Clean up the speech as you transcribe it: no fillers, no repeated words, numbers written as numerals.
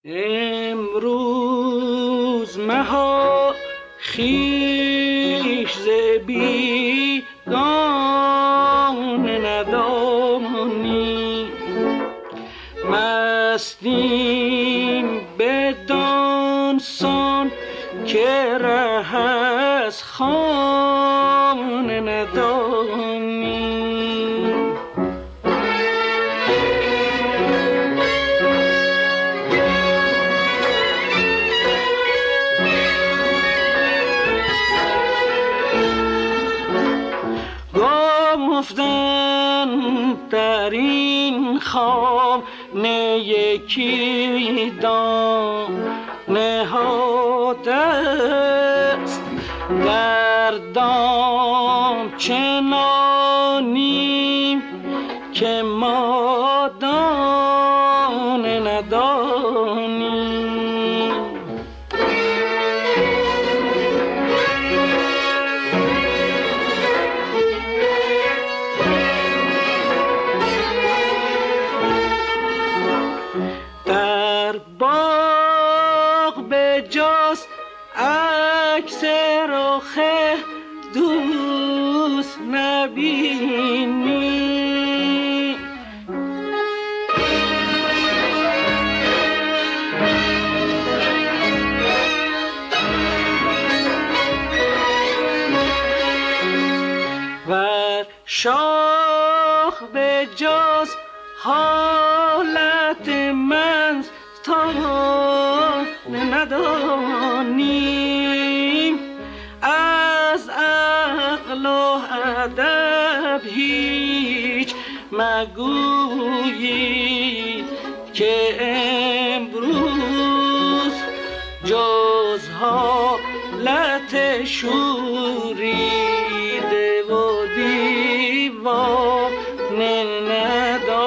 امروز مها خویش ز بیگانه ندانی، مستیم بدان سان که ره از خانه ندانی. گفتن در این خانه یکی دانه ها دست، در دام چنانیم که ما دانه ندانیم. در باغ به جاست عکس رخ دوست نبینی، ور شاخ به جاست حالت من تا ندانیم، از عقل و ادب هیچ مگویید که امروز جز حالت شوریده و دیوانه ندانیم.